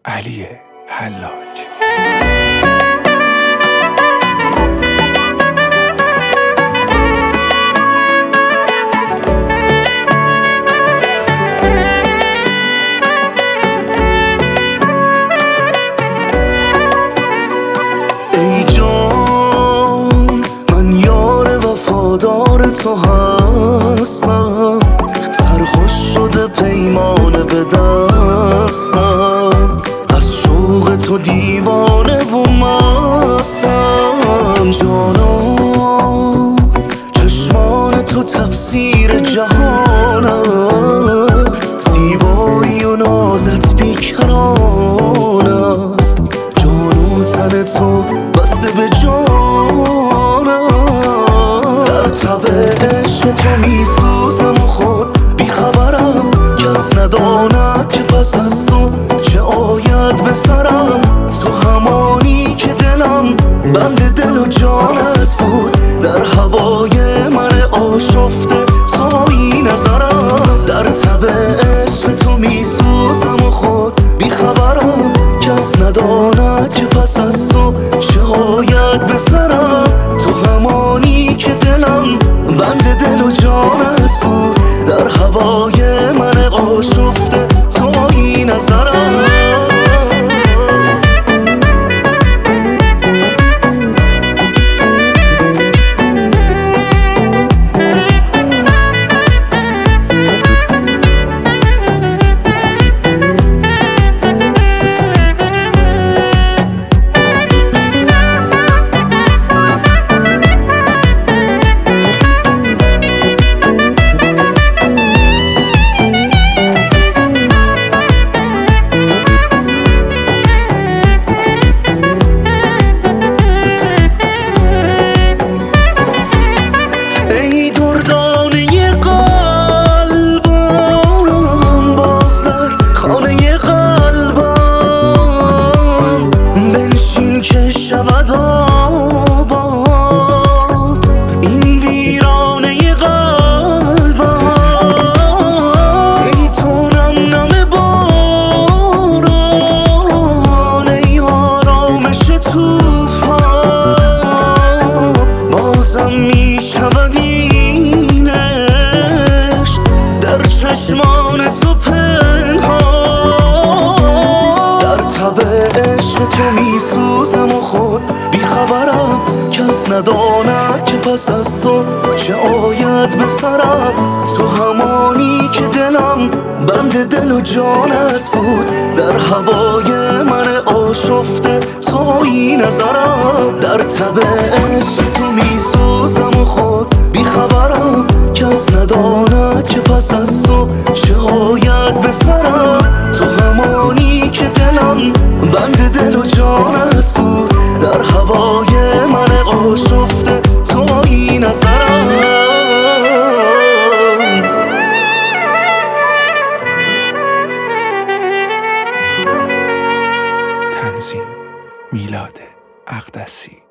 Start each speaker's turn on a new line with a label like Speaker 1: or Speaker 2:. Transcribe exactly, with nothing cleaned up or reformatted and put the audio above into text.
Speaker 1: علی حلاج.
Speaker 2: ای جان من یار وفادار تو هستم، سرخوش شده پیمانه به دستم، از شوق تو دیوانه و مستم. جانا چشمان تو تفسیر جهان است، زیبایی و نازت بیکران است. جان و تن تو بسته به جانم، در تب عشق تو میسوزم و خود بیخبرم، کس نداند که پس از تو چه آید به سرم. تو همانی که دلم بند دل و جانت بود، در هوای من آشفته تایی نظرم. در تب عشق تو میسوزم و خود بیخبرم، کس نداند که پس از تو چه آید به سرم. تو همانی که دلم بند دل و جانت بود، در هوای من آشفته تایی نظرم. ای دردانه قلبم باز در خانه قلبم، بنشین که شود آباد این ویرانه قلبم. ای تو نم نم باران، ای آرامش توفان، بازم می شود این عشق در چشمان تو پنهان. در تب عشق تو می سوزم و خود بیخبرم، کس نداند که پس از تو چه آید به سرم. تو همانی که دلم بند دل و جانت بود، در هوای من آشفته تایی نظرم. در تب عشق تو می سوزم و خود بیخبرم، کس نداند که پس از تو چه آید به سرم. تو همانی که دلم بند دل و جانت بود، در هوای من آشفته تایی نظرم.
Speaker 1: تنظیم میلاد اقدسی.